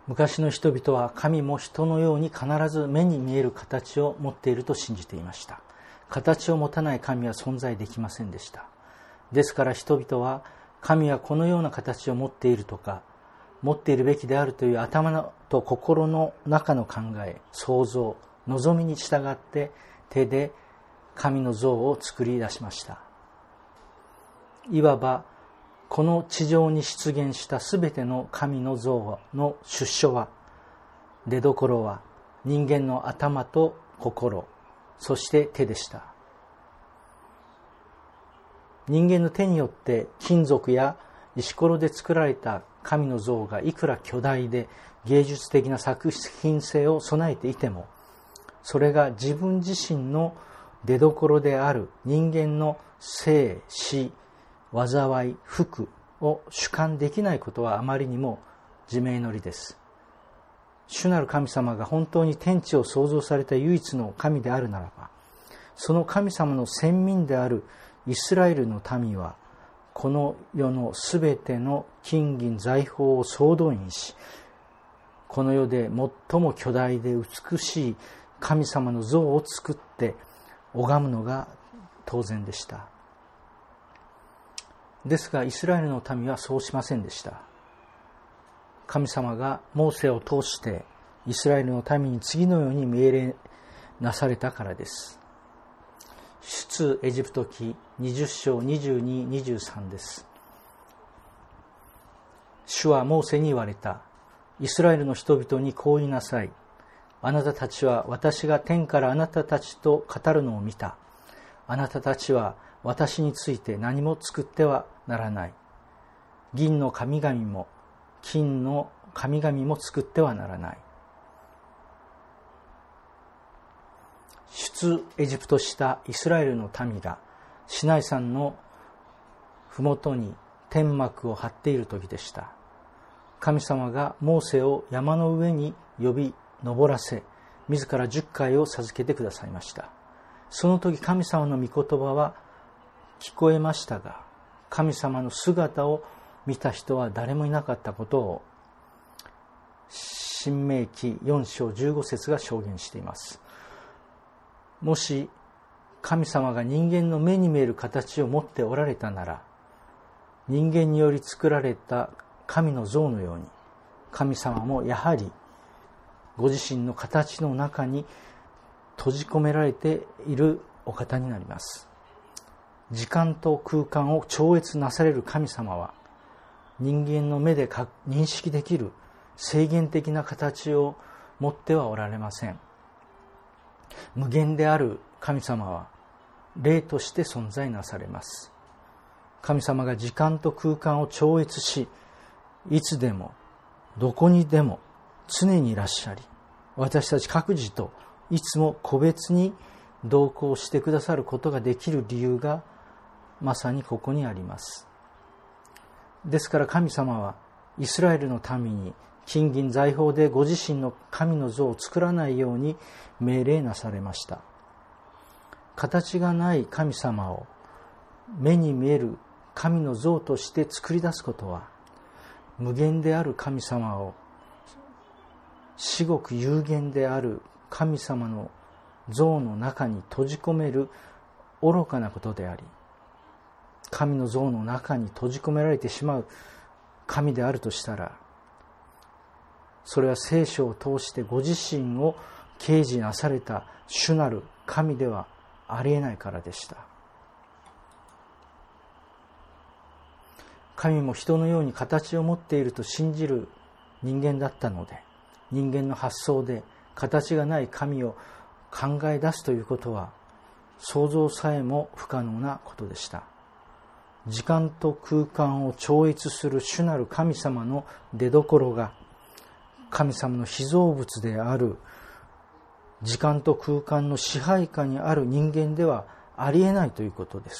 昔の人々は神も人のように必ず目に見える形を持っていると信じていました。形を持たない神は存在できませんでした。ですから人々は神はこのような形を持っているとか、持っているべきであるという頭と心の中の考え、想像、望みに従って手で神の像を作り出しました。いわばこの地上に出現したすべての神の像の出所は、出どころは人間の頭と心、そして手でした。人間の手によって金属や石ころで作られた神の像がいくら巨大で芸術的な作品性を備えていても、それが自分自身の出どころである人間の生死災い福を主観できないことはあまりにも自明の理です。主なる神様が本当に天地を創造された唯一の神であるならば、その神様の先民であるイスラエルの民は、この世のすべての金銀財宝を総動員し、この世で最も巨大で美しい神様の像を作って拝むのが当然でした。ですがイスラエルの民はそうしませんでした。神様がモーセを通してイスラエルの民に次のように命令なされたからです。出エジプト記20章22、23です。主はモーセに言われた。イスラエルの人々にこう言いなさい。あなたたちは私が天からあなたたちと語るのを見た。あなたたちは私について何も作ってはならない。銀の神々も金の神々も作ってはならない。出エジプトしたイスラエルの民がシナイ山のふもとに天幕を張っている時でした。神様がモーセを山の上に呼び登らせ、自ら10回を授けてくださいました。その時神様の御言葉は聞こえましたが、神様の姿を見た人は誰もいなかったことを申命記4章15節が証言しています。もし神様が人間の目に見える形を持っておられたなら、人間により作られた神の像のように、神様もやはりご自身の形の中に閉じ込められているお方になります。時間と空間を超越なされる神様は、人間の目で認識できる制限的な形を持ってはおられません。無限である神様は霊として存在なされます。神様が時間と空間を超越し、いつでもどこにでも常にいらっしゃり、私たち各自といつも個別に同行してくださることができる理由がまさにここにあります。ですから神様はイスラエルの民に金銀財宝でご自身の神の像を作らないように命令なされました。形がない神様を目に見える神の像として作り出すことは、無限である神様を至極有限である神様の像の中に閉じ込める愚かなことであり、神の像の中に閉じ込められてしまう神であるとしたら、それは聖書を通してご自身を啓示なされた主なる神ではありえないからでした。神も人のように形を持っていると信じる人間だったので、人間の発想で形がない神を考え出すということは想像さえも不可能なことでした。時間と空間を超越する主なる神様の出どころが、神様の被造物である時間と空間の支配下にある人間ではありえないということです。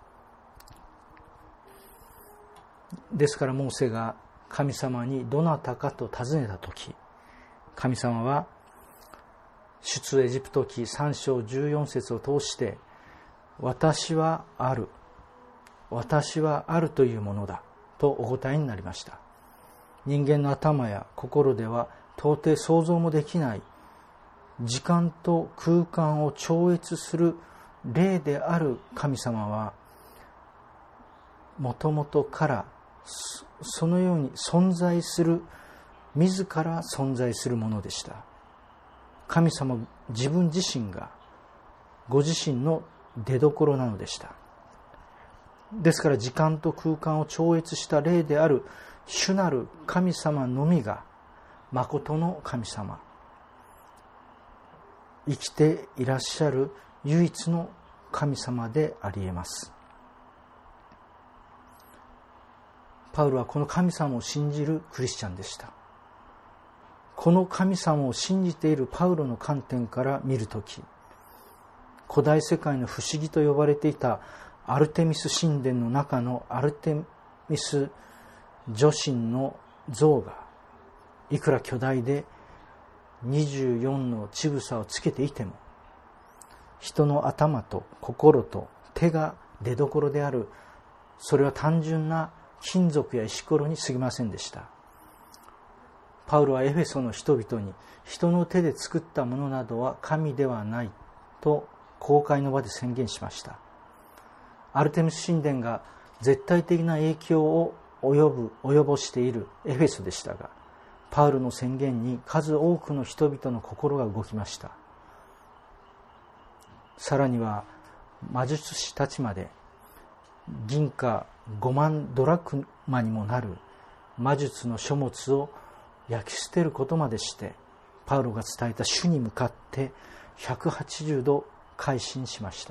ですからモーセが神様にどなたかと尋ねたとき、神様は出エジプト記3章14節を通して、私はある、私はあるというものだとお答えになりました。 人間の頭や心では到底想像もできない時間と空間を超越する霊である神様は、もともとからそのように存在する、自ら存在するものでした。神様自分自身がご自身の出所なのでした。ですから時間と空間を超越した霊である主なる神様のみが誠の神様、生きていらっしゃる唯一の神様であり得ます。パウロはこの神様を信じるクリスチャンでした。この神様を信じているパウロの観点から見るとき、古代世界の不思議と呼ばれていたアルテミス神殿の中のアルテミス女神の像がいくら巨大で24の乳房をつけていても、人の頭と心と手が出どころである、それは単純な金属や石ころに過ぎませんでした。パウロはエフェソの人々に、人の手で作ったものなどは神ではないと公開の場で宣言しました。アルテミス神殿が絶対的な影響を及ぼしているエフェソでしたが、パウロの宣言に数多くの人々の心が動きました。さらには魔術師たちまで銀貨5万ドラクマにもなる魔術の書物を焼き捨てることまでして、パウロが伝えた主に向かって180度改心しました。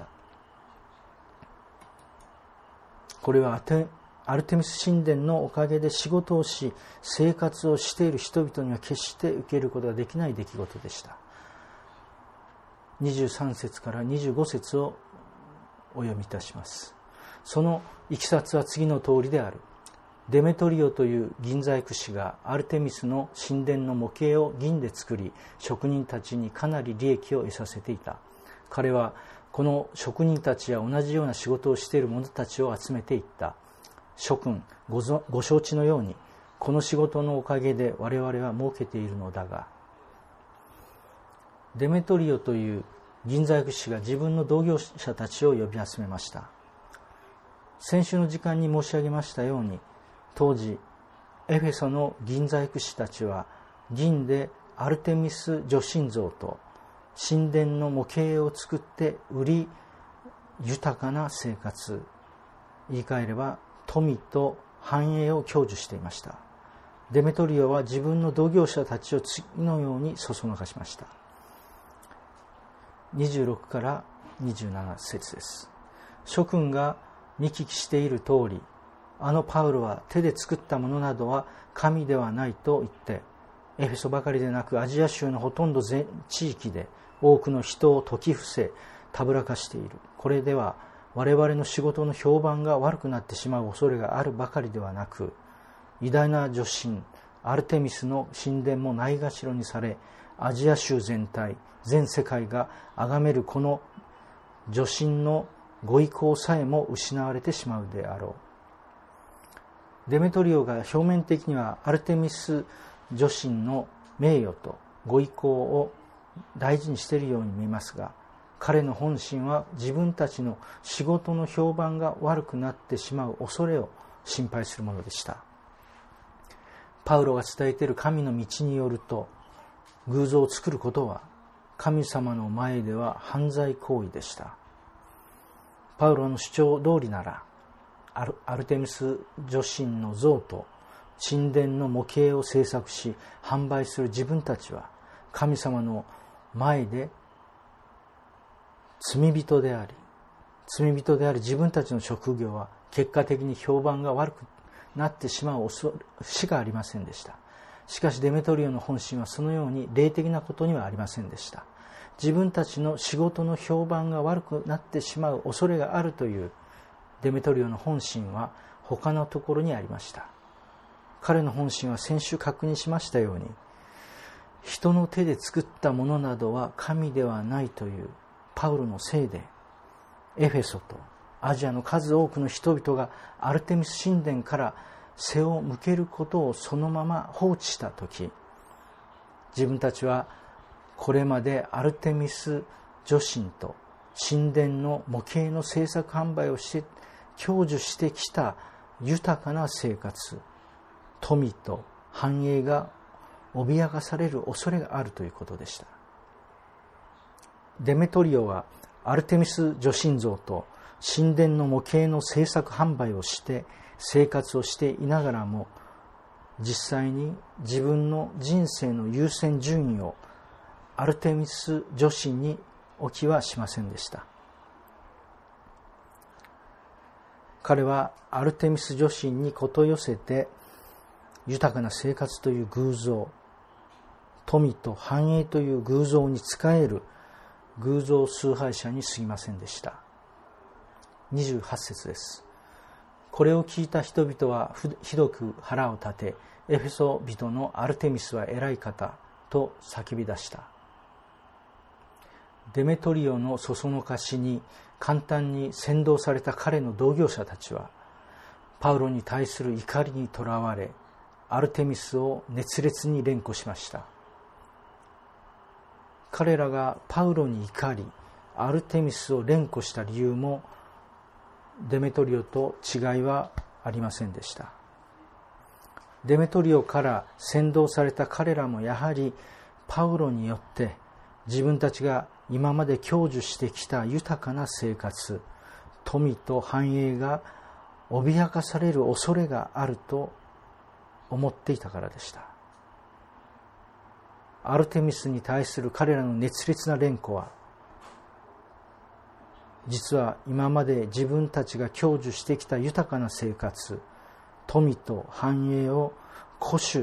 これはアルテミス神殿のおかげで仕事をし生活をしている人々には決して受けることができない出来事でした。23節から25節をお読みいたします。そのいきさつは次の通りである。デメトリオという銀細工師がアルテミスの神殿の模型を銀で作り、職人たちにかなり利益を得させていた。彼はこの職人たちや同じような仕事をしている者たちを集めていった。諸君ご承知のように、この仕事のおかげで我々は儲けているのだが。デメトリオという銀細工師が自分の同業者たちを呼び集めました。先週の時間に申し上げましたように、当時エフェソの銀細工師たちは銀でアルテミス女神像と神殿の模型を作って売り、豊かな生活、言い換えれば富と繁栄を享受していました。デメトリオは自分の同業者たちを次のようにそそのかしました。26から27節です。諸君が見聞きしている通り、あのパウロは手で作ったものなどは神ではないと言って、エフェソばかりでなくアジア州のほとんど全地域で多くの人を説き伏せたぶらかしている。これでは我々の仕事の評判が悪くなってしまう恐れがあるばかりではなく、偉大な女神アルテミスの神殿もないがしろにされ、アジア州全体、全世界が崇めるこの女神のご意向さえも失われてしまうであろう。デメトリオが表面的にはアルテミス女神の名誉とご意向を大事にしているように見えますが、彼の本心は自分たちの仕事の評判が悪くなってしまう恐れを心配するものでした。パウロが伝えている神の道によると、偶像を作ることは神様の前では犯罪行為でした。パウロの主張通りなら、アルテミス女神の像と神殿の模型を制作し販売する自分たちは神様の前で罪人であり自分たちの職業は結果的に評判が悪くなってしまう恐れしかありませんでした。しかしデメトリオの本心はそのように霊的なことにはありませんでした。自分たちの仕事の評判が悪くなってしまう恐れがあるというデメトリオの本心は他のところにありました。彼の本心は先週確認しましたように、人の手で作ったものなどは神ではないというパウロのせいで、エフェソとアジアの数多くの人々がアルテミス神殿から背を向けることをそのまま放置したとき、自分たちはこれまでアルテミス女神と神殿の模型の制作販売をして享受してきた豊かな生活、富と繁栄が脅かされる恐れがあるということでした。デメトリオはアルテミス女神像と神殿の模型の制作販売をして生活をしていながらも、実際に自分の人生の優先順位をアルテミス女神に置きはしませんでした。彼はアルテミス女神にこと寄せて、豊かな生活という偶像、富と繁栄という偶像に仕える偶像崇拝者に過ぎませんでした。28節です。これを聞いた人々はひどく腹を立て、エフェソ人のアルテミスは偉い方と叫び出した。デメトリオのそそのかしに簡単に扇動された彼の同業者たちは、パウロに対する怒りにとらわれ、アルテミスを熱烈に連呼しました。彼らがパウロに怒り、アルテミスを連呼した理由も、デメトリオと違いはありませんでした。デメトリオから扇動された彼らもやはりパウロによって自分たちが今まで享受してきた豊かな生活、富と繁栄が脅かされる恐れがあると思っていたからでした。アルテミスに対する彼らの熱烈な連呼は、実は今まで自分たちが享受してきた豊かな生活、富と繁栄を固守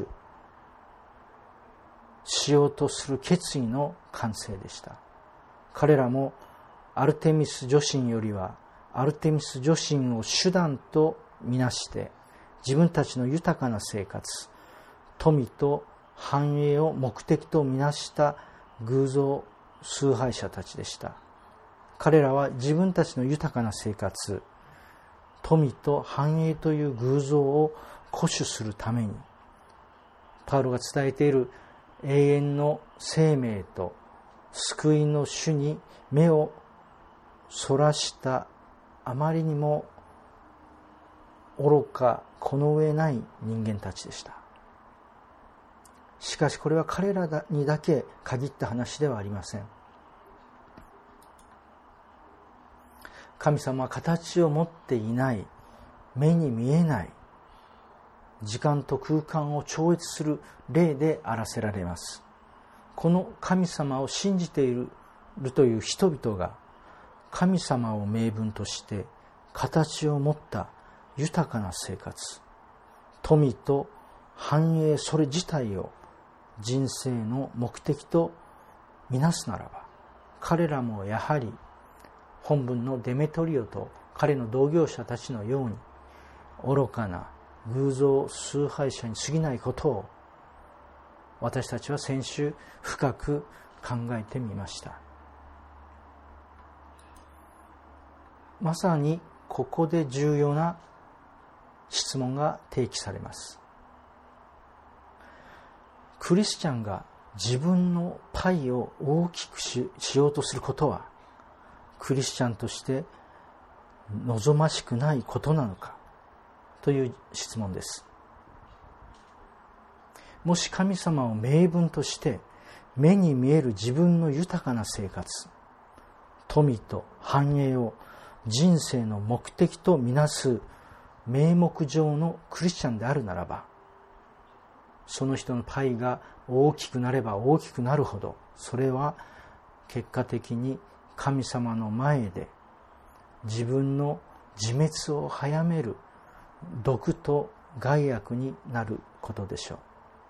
しようとする決意の完成でした。彼らもアルテミス女神よりはアルテミス女神を手段とみなして自分たちの豊かな生活、富と繁栄を目的とみなした偶像崇拝者たちでした。彼らは自分たちの豊かな生活、富と繁栄という偶像を固守するために、パウロが伝えている永遠の生命と救いの主に目をそらしたあまりにも愚かこの上ない人間たちでした。しかしこれは彼らにだけ限った話ではありません。神様は形を持っていない、目に見えない、時間と空間を超越する霊であらせられます。この神様を信じているという人々が、神様を名分として形を持った豊かな生活、富と繁栄それ自体を人生の目的とみなすならば、彼らもやはり本文のデメトリオと彼の同業者たちのように愚かな偶像崇拝者に過ぎないことを、私たちは先週深く考えてみました。まさにここで重要な質問が提起されます。クリスチャンが自分のパイを大きく しようとすることは、クリスチャンとして望ましくないことなのかという質問です。もし神様を名分として目に見える自分の豊かな生活、富と繁栄を人生の目的とみなす名目上のクリスチャンであるならば、その人のパイが大きくなれば大きくなるほど、それは結果的に神様の前で自分の自滅を早める毒と害悪になることでしょう。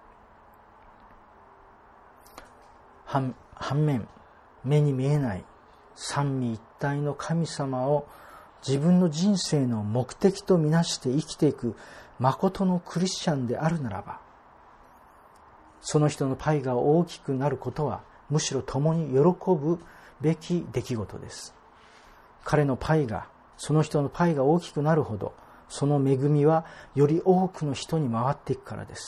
反面、目に見えない三位一体の神様を自分の人生の目的とみなして生きていく誠のクリスチャンであるならば、その人のパイが大きくなることはむしろ共に喜ぶべき出来事です。彼のパイが、その人のパイが大きくなるほど、 その恵みはより多くの人に回っていくからです。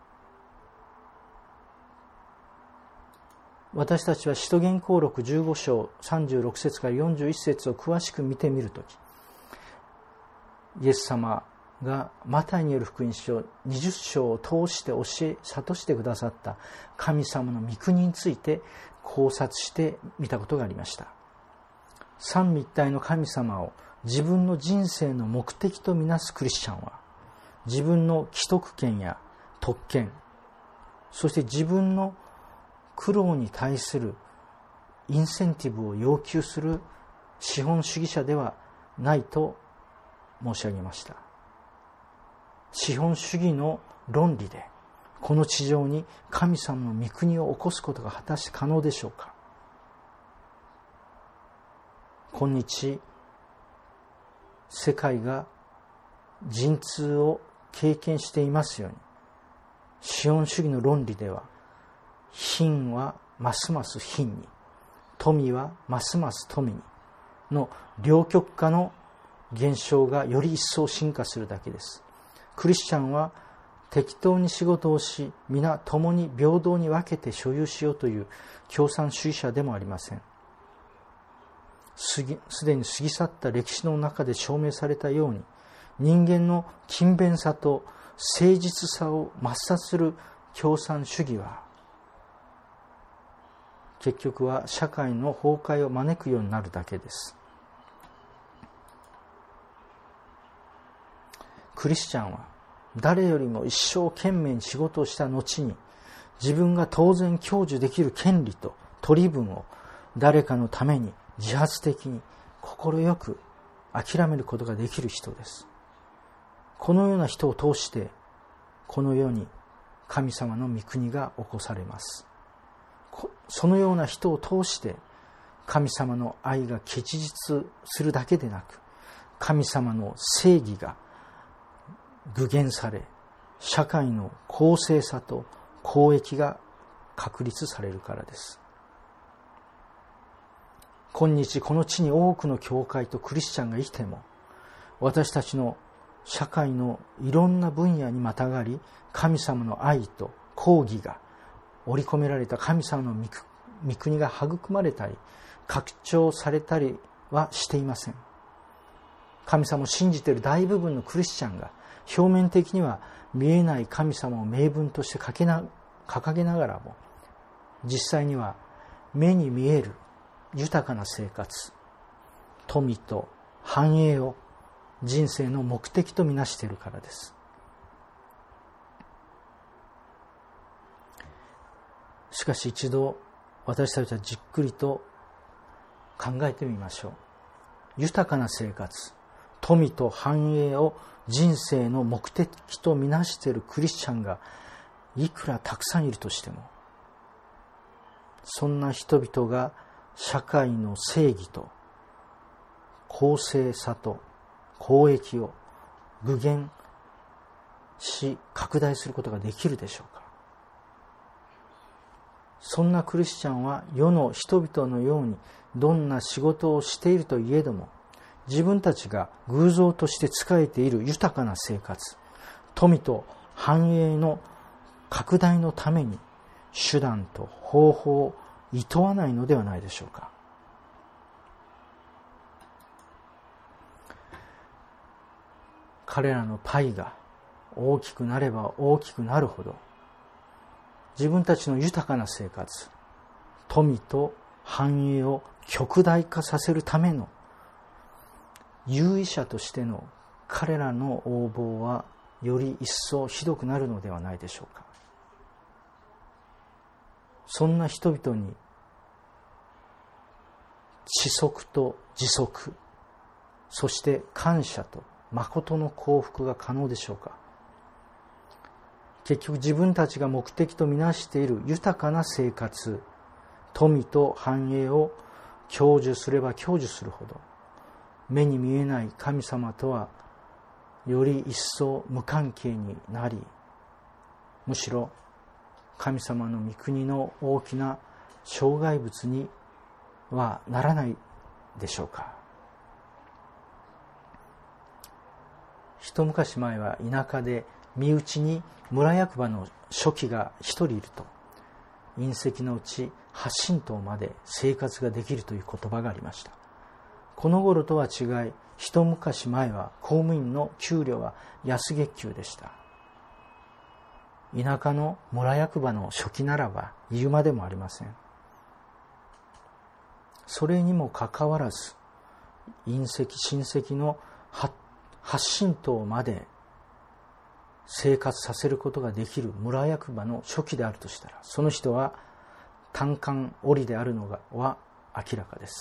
私たちは使徒言行録15章36節から41節を詳しく見てみるとき、イエス様がマタイによる福音書20章を通して諭してくださった神様の御国について考察してみたことがありました。三位一体の神様を自分の人生の目的とみなすクリスチャンは、自分の既得権や特権、そして自分の苦労に対するインセンティブを要求する資本主義者ではないと申し上げました。資本主義の論理でこの地上に神様の御国を起こすことが果たして可能でしょうか。今日世界が陣痛を経験していますように、資本主義の論理では貧はますます貧に、富はますます富にの両極化の現象がより一層進化するだけです。クリスチャンは適当に仕事をし、皆共に平等に分けて所有しようという共産主義者でもありません。すでに過ぎ去った歴史の中で証明されたように、人間の勤勉さと誠実さを抹殺する共産主義は、結局は社会の崩壊を招くようになるだけです。クリスチャンは誰よりも一生懸命に仕事をした後に、自分が当然享受できる権利と取り分を誰かのために自発的に快く諦めることができる人です。このような人を通してこの世に神様の御国が起こされます。そのような人を通して神様の愛が結実するだけでなく、神様の正義が具現され、社会の公正さと公益が確立されるからです。今日この地に多くの教会とクリスチャンが生きても、私たちの社会のいろんな分野にまたがり、神様の愛と公義が織り込められた神様の御国が育まれたり拡張されたりはしていません。神様を信じている大部分のクリスチャンが表面的には見えない神様を名分として掲げながらも、実際には目に見える豊かな生活、富と繁栄を人生の目的とみなしているからです。しかし一度私たちはじっくりと考えてみましょう。豊かな生活、富と繁栄を人生の目的とみなしているクリスチャンがいくらたくさんいるとしても、そんな人々が社会の正義と公正さと公益を具現し拡大することができるでしょうか。そんなクリスチャンは世の人々のようにどんな仕事をしているといえども、自分たちが偶像として仕えている豊かな生活、富と繁栄の拡大のために手段と方法を厭わないのではないでしょうか。彼らのパイが大きくなれば大きくなるほど、自分たちの豊かな生活、富と繁栄を極大化させるための優位者としての彼らの横暴はより一層ひどくなるのではないでしょうか。そんな人々に知足と自足、そして感謝と誠の幸福が可能でしょうか。結局自分たちが目的とみなしている豊かな生活、富と繁栄を享受すれば享受するほど、目に見えない神様とはより一層無関係になり、むしろ神様の御国の大きな障害物にはならないでしょうか。 一昔前は田舎で身内に村役場の書記が一人いると、隕石のうち8親等まで生活ができるという言葉がありました。この頃とは違い、一昔前は公務員の給料は安月給でした。田舎の村役場の書記ならば言うまでもありません。それにもかかわらず、親戚の8親等まで生活させることができる村役場の書記であるとしたら、その人は単管織であるのは明らかです。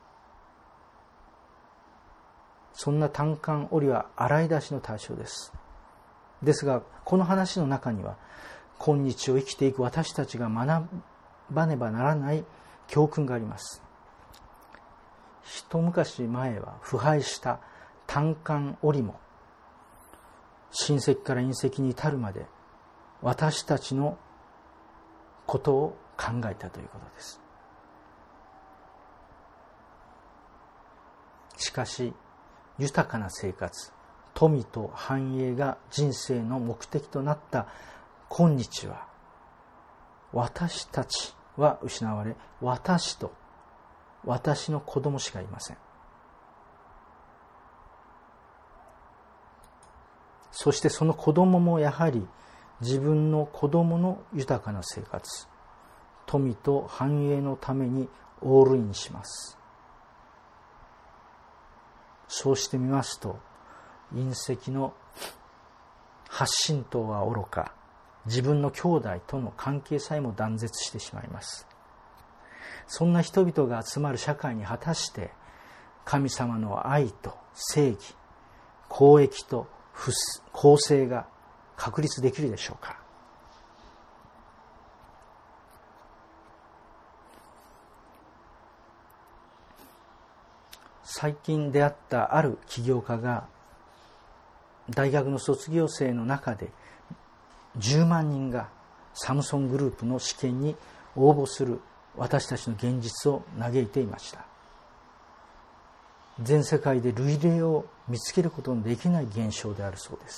そんな単管織は洗い出しの対象です。ですが、この話の中には、今日を生きていく私たちが学ばねばならない教訓があります。一昔前は腐敗した単管織も、親戚から隕石に至るまで私たちのことを考えたということです。しかし、豊かな生活、富と繁栄が人生の目的となった今日は、私たちは失われ、私と私の子供しかいません。そしてその子供もやはり自分の子供の豊かな生活、富と繁栄のためにオールインします。そうしてみますと、隕石の8親等はおろか、自分の兄弟との関係さえも断絶してしまいます。そんな人々が集まる社会に果たして神様の愛と正義、公益と公正が確立できるでしょうか。最近出会ったある起業家が、大学の卒業生の中で10万人がサムソングループの試験に応募する私たちの現実を嘆いていました。全世界で類例を見つけることのできない現象であるそうです。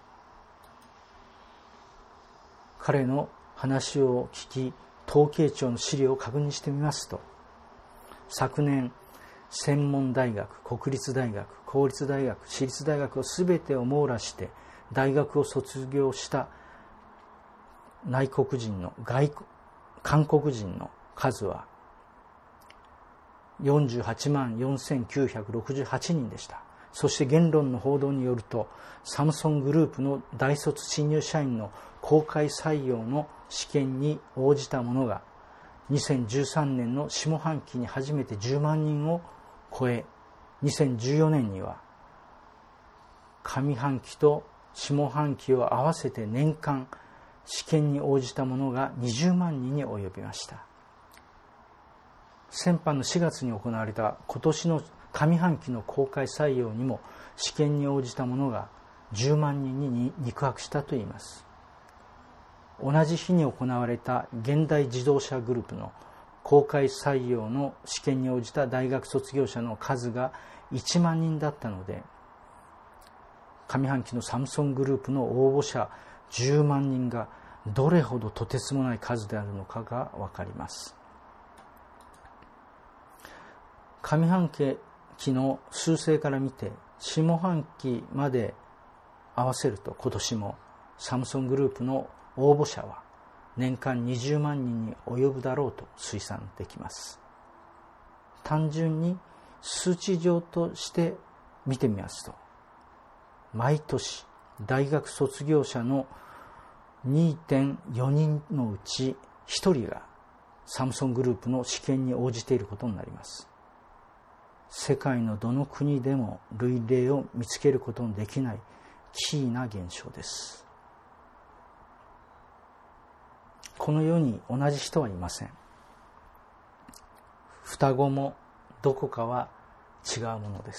彼の話を聞き、統計庁の資料を確認してみますと、昨年専門大学、国立大学、公立大学、私立大学を全てを網羅して大学を卒業した韓国人の数は48万4968人でした。そして言論の報道によると、サムソングループの大卒新入社員の公開採用の試験に応じた者が2013年の下半期に初めて10万人を超え、2014年には上半期と下半期を合わせて年間試験に応じた者が20万人に及びました。先般の4月に行われた今年の上半期の公開採用にも試験に応じた者が10万人に肉薄したといいます。同じ日に行われた現代自動車グループの公開採用の試験に応じた大学卒業者の数が1万人だったので、上半期のサムソングループの応募者10万人がどれほどとてつもない数であるのかがわかります。上半期の数勢から見て、下半期まで合わせると今年もサムソングループの応募者は年間20万人に及ぶだろうと推算できます。単純に数値上として見てみますと、毎年大学卒業者の 2.4 人のうち1人がサムソングループの試験に応じていることになります。世界のどの国でも類例を見つけることのできない奇異な現象です。この世に同じ人はいません。双子もどこかは違うものです。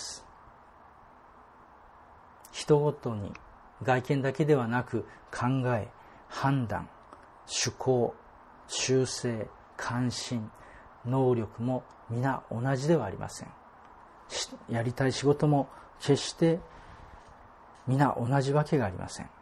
人ごとに外見だけではなく、考え、判断、趣向、習性、関心、能力も皆同じではありません。やりたい仕事も決して皆同じわけがありません。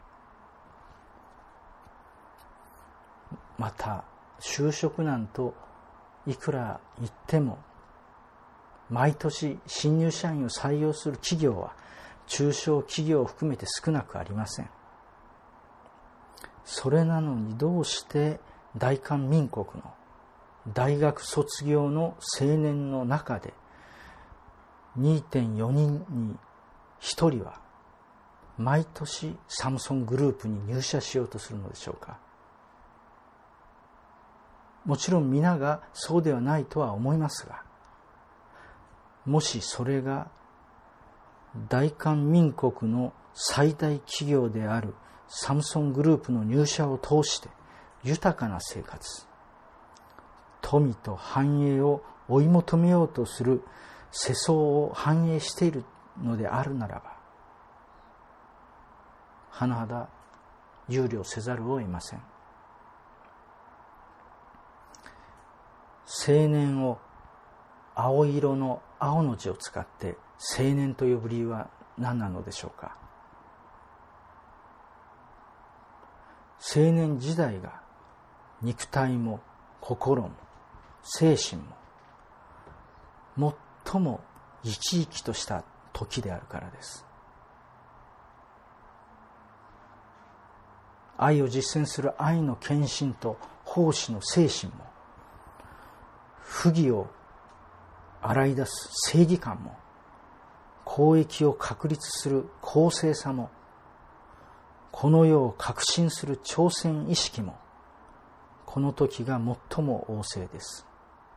また就職難といくら言っても、毎年新入社員を採用する企業は中小企業を含めて少なくありません。それなのにどうして大韓民国の大学卒業の青年の中で 2.4 人に1人は毎年サムソングループに入社しようとするのでしょうか。もちろん皆がそうではないとは思いますが、もしそれが大韓民国の最大企業であるサムソングループの入社を通して豊かな生活、富と繁栄を追い求めようとする世相を反映しているのであるならば、甚だ憂慮せざるを得ません。青年を青色の青の字を使って青年と呼ぶ理由は何なのでしょうか。青年時代が肉体も心も精神も最も生き生きとした時であるからです。愛を実践する愛の献身と奉仕の精神も、不義を洗い出す正義感も、公益を確立する公正さも、この世を革新する挑戦意識も、この時が最も旺盛です。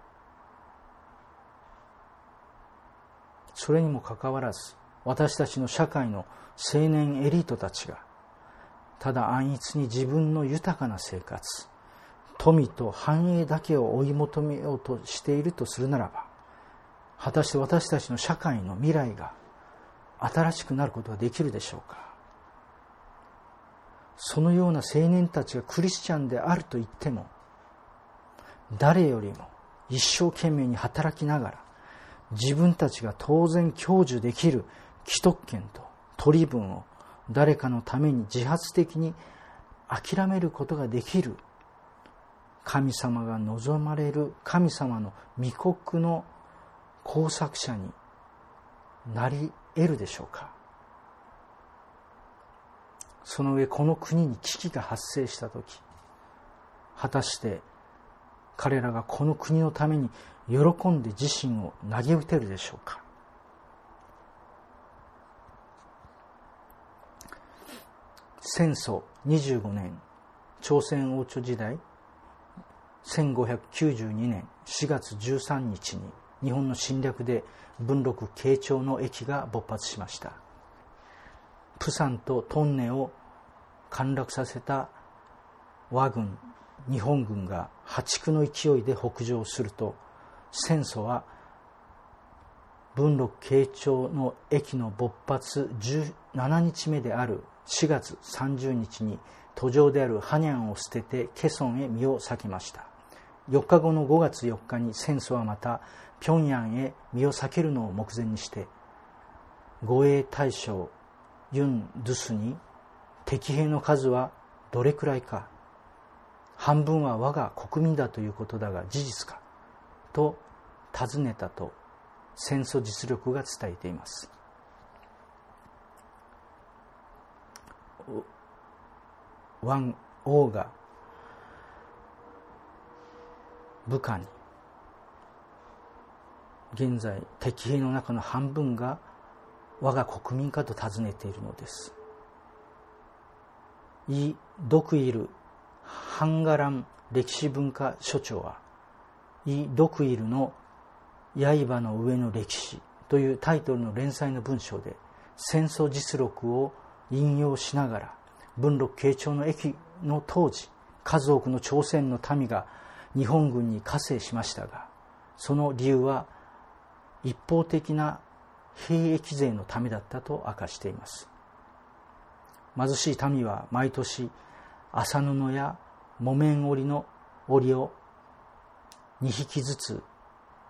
それにもかかわらず、私たちの社会の青年エリートたちが、ただ安逸に自分の豊かな生活、富と繁栄だけを追い求めようとしているとするならば、果たして私たちの社会の未来が新しくなることができるでしょうか。そのような青年たちがクリスチャンであると言っても、誰よりも一生懸命に働きながら、自分たちが当然享受できる既得権と取り分を誰かのために自発的に諦めることができる、神様が望まれる神様の御国の工作者になり得るでしょうか。その上、この国に危機が発生したとき、果たして彼らがこの国のために喜んで自身を投げ打てるでしょうか。戦争25年、朝鮮王朝時代、1592年4月13日に日本の侵略で文禄慶長の役が勃発しました。プサンとトンネを陥落させた倭軍、日本軍が破竹の勢いで北上すると、戦争は文禄慶長の役の勃発17日目である4月30日に途上であるハニャンを捨ててケソンへ身を避けました。4日後の5月4日に戦争はまた平壌へ身を避けるのを目前にして、護衛大将ユン・ドゥスに敵兵の数はどれくらいか、半分は我が国民だということだが事実かと尋ねたと戦争実力が伝えています。王が部下に、現在敵兵の中の半分が我が国民かと尋ねているのです。イ・ドクイルハンガラン歴史文化所長は、イ・ドクイルの刃の上の歴史というタイトルの連載の文章で戦争実録を引用しながら、文禄慶長の役の当時、数多くの朝鮮の民が日本軍に加勢しましたが、その理由は一方的な兵役税のためだったと明かしています。貧しい民は毎年麻布や木綿織の織を2匹ずつ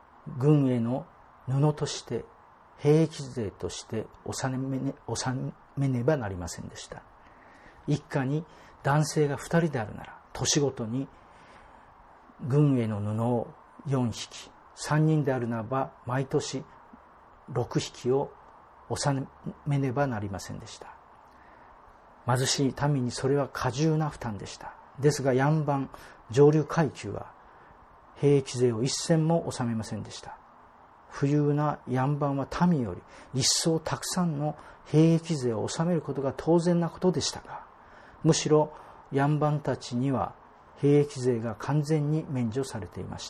軍への布として兵役税として納めねばなりませんでした。一家に男性が2人であるなら、年ごとに軍への布を4匹、3人であるならば毎年6匹を納めねばなりませんでした。貧しい民にそれは過重な負担でした。ですがヤンバン上流階級は兵役税を一銭も納めませんでした。富裕なヤンバンは民より一層たくさんの兵役税を納めることが当然なことでしたが、むしろヤンバンたちには兵役税が完全に免除されていました。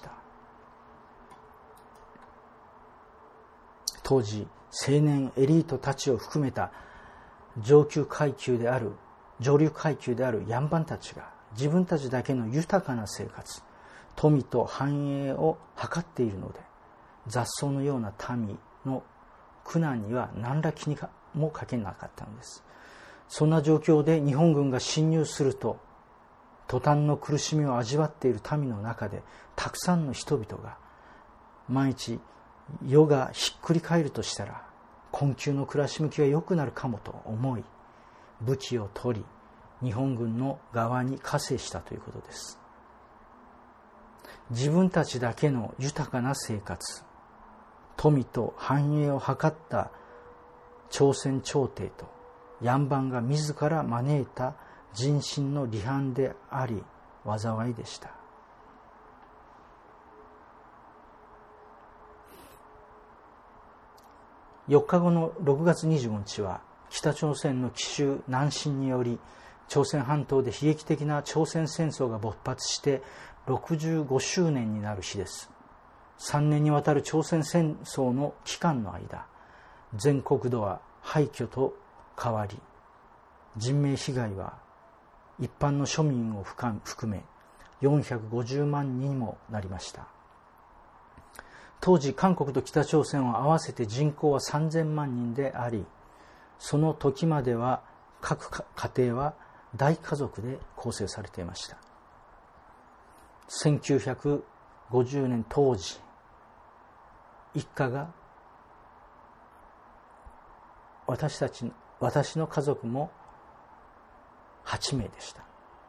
当時青年エリートたちを含めた上流階級であるヤンバンたちが自分たちだけの豊かな生活、富と繁栄を図っているので、雑草のような民の苦難には何ら気にもかけなかったのです。そんな状況で日本軍が侵入すると、途端の苦しみを味わっている民の中でたくさんの人々が、万一世がひっくり返るとしたら困窮の暮らし向きが良くなるかもと思い、武器を取り日本軍の側に加勢したということです。自分たちだけの豊かな生活、富と繁栄を図った朝鮮朝廷とヤンバンが自ら招いた人心の離反であり災いでした。4日後の6月25日は北朝鮮の奇襲南進により朝鮮半島で悲劇的な朝鮮戦争が勃発して65周年になる日です。3年にわたる朝鮮戦争の期間の間、全国土は廃墟と変わり、人命被害は一般の庶民を含め450万人にもなりました。当時韓国と北朝鮮を合わせて人口は3000万人であり、その時までは各家庭は大家族で構成されていました。1950年当時、一家が私の家族も8名でした。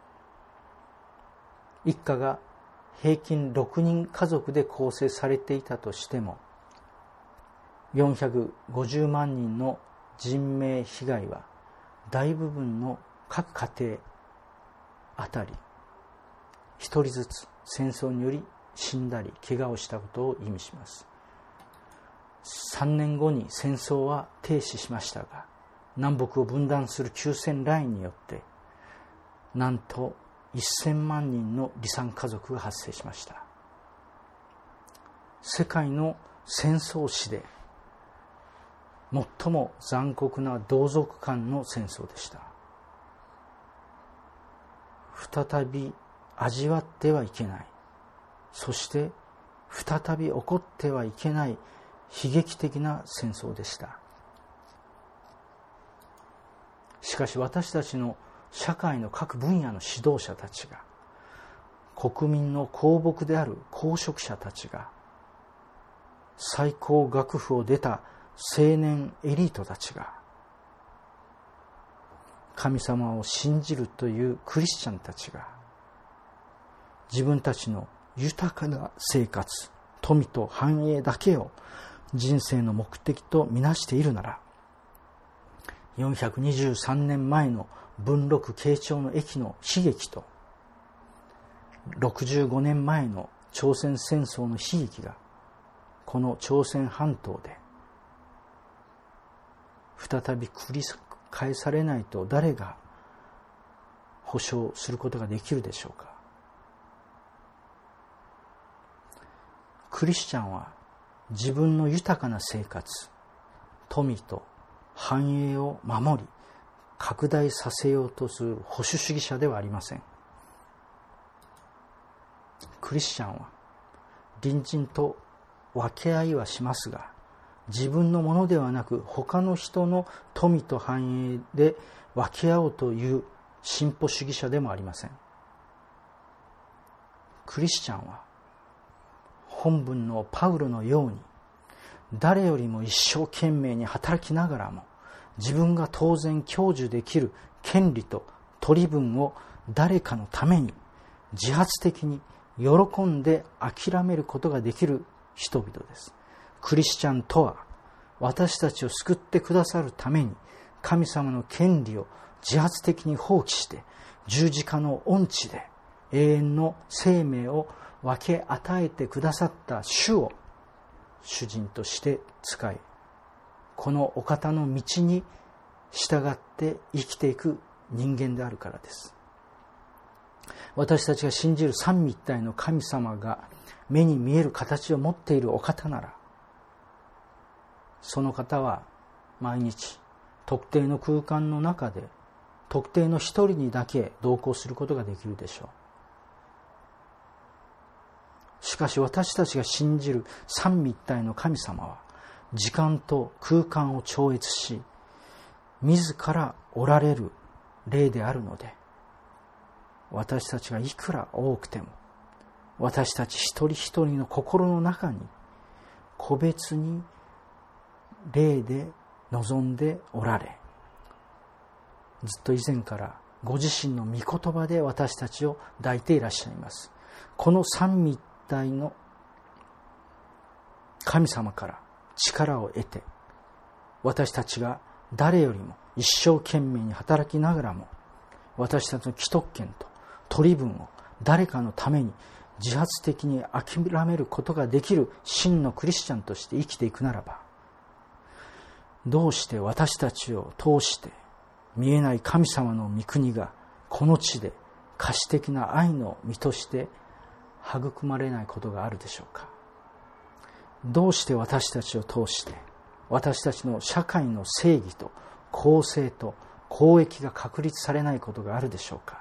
一家が平均6人家族で構成されていたとしても、450万人の人命被害は大部分の各家庭あたり一人ずつ戦争により死んだり怪我をしたことを意味します。3年後に戦争は停止しましたが、南北を分断する休戦ラインによってなんと1000万人の離散家族が発生しました。世界の戦争史で最も残酷な同族間の戦争でした。再び味わってはいけない、そして再び起こってはいけない悲劇的な戦争でした。しかし私たちの社会の各分野の指導者たちが、国民の公僕である公職者たちが、最高学府を出た青年エリートたちが、神様を信じるというクリスチャンたちが、自分たちの豊かな生活、富と繁栄だけを人生の目的とみなしているなら、423年前の文禄慶長の役の悲劇と65年前の朝鮮戦争の悲劇がこの朝鮮半島で再び繰り返されないと誰が保証することができるでしょうか。クリスチャンは自分の豊かな生活、富と繁栄を守り拡大させようとする保守主義者ではありません。クリスチャンは隣人と分け合いはしますが、自分のものではなく他の人の富と繁栄で分け合おうという進歩主義者でもありません。クリスチャンは本文のパウロのように誰よりも一生懸命に働きながらも自分が当然享受できる権利と取り分を誰かのために自発的に喜んで諦めることができる人々です。クリスチャンとは、私たちを救ってくださるために神様の権利を自発的に放棄して十字架の恩地で永遠の生命を分け与えてくださった主を主人として使い、このお方の道に従って生きていく人間であるからです。私たちが信じる三位一体の神様が目に見える形を持っているお方なら、その方は毎日特定の空間の中で特定の一人にだけ同行することができるでしょう。しかし私たちが信じる三位一体の神様は時間と空間を超越し、自らおられる霊であるので、私たちがいくら多くても、私たち一人一人の心の中に個別に霊で望んでおられ、ずっと以前からご自身の御言葉で私たちを抱いていらっしゃいます。この三位一体の神様から力を得て、私たちが誰よりも一生懸命に働きながらも、私たちの既得権と取り分を誰かのために自発的に諦めることができる真のクリスチャンとして生きていくならば、どうして私たちを通して見えない神様の御国がこの地で可視的な愛の実として育まれないことがあるでしょうか。どうして私たちを通して私たちの社会の正義と公正と公益が確立されないことがあるでしょうか。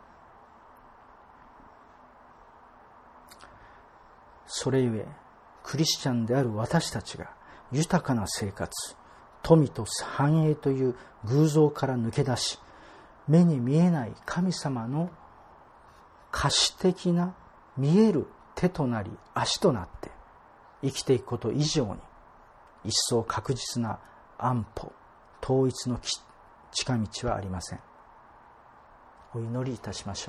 それゆえクリスチャンである私たちが豊かな生活、富と繁栄という偶像から抜け出し、目に見えない神様の可視的な見える手となり足となって生きていくこと以上に、一層確実な安保、統一の近道はありません。お祈りいたしましょう。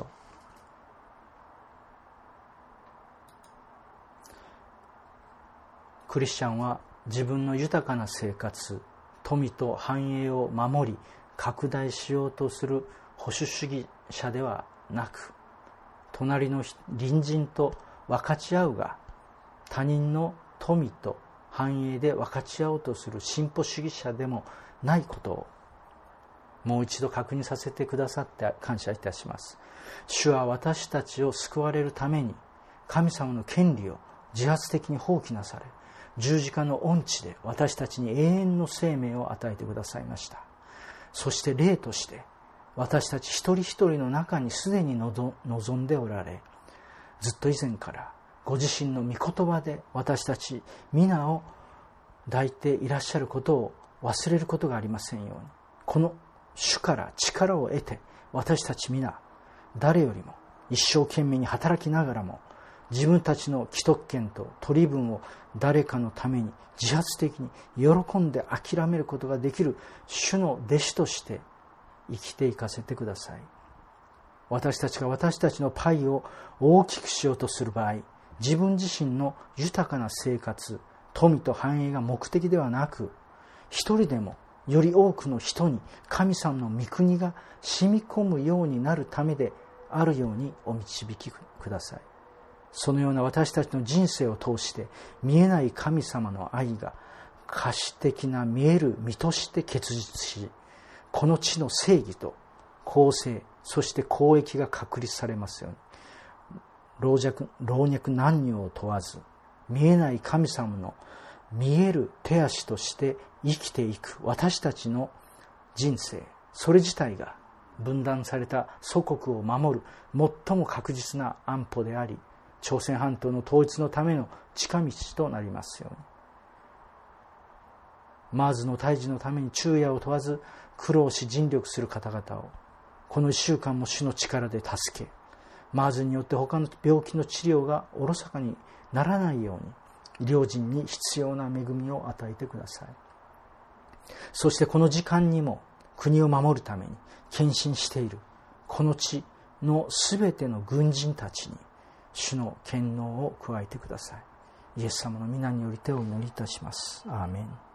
クリスチャンは自分の豊かな生活、富と繁栄を守り拡大しようとする保守主義者ではなく、隣の隣人と分かち合うが他人の富と繁栄で分かち合おうとする進歩主義者でもないことをもう一度確認させてくださって感謝いたします。主は私たちを救われるために神様の権利を自発的に放棄なされ、十字架の恩地で私たちに永遠の生命を与えてくださいました。そして霊として私たち一人一人の中にすでに望んでおられ、ずっと以前からご自身の御言葉で私たち皆を抱いていらっしゃることを忘れることがありませんように、この主から力を得て私たち皆誰よりも一生懸命に働きながらも、自分たちの既得権と取り分を誰かのために自発的に喜んで諦めることができる主の弟子として生きていかせてください。私たちが私たちのパイを大きくしようとする場合、自分自身の豊かな生活、富と繁栄が目的ではなく、一人でもより多くの人に神様の御国が染み込むようになるためであるようにお導きください。そのような私たちの人生を通して見えない神様の愛が可視的な見える身として結実し、この地の正義と公正、そして公益が確立されますように、老若男女を問わず見えない神様の見える手足として生きていく私たちの人生、それ自体が分断された祖国を守る最も確実な安保であり、朝鮮半島の統一のための近道となりますように。マーズの退治のために昼夜を問わず苦労し尽力する方々をこの1週間も主の力で助け、マーズによって他の病気の治療がおろそかにならないように医療人に必要な恵みを与えてください。 そしてこの時間にも国を守るために献身しているこの地のすべての軍人たちに主の権能を加えてください。イエス様の御名によりてお祈りいたします。アーメン。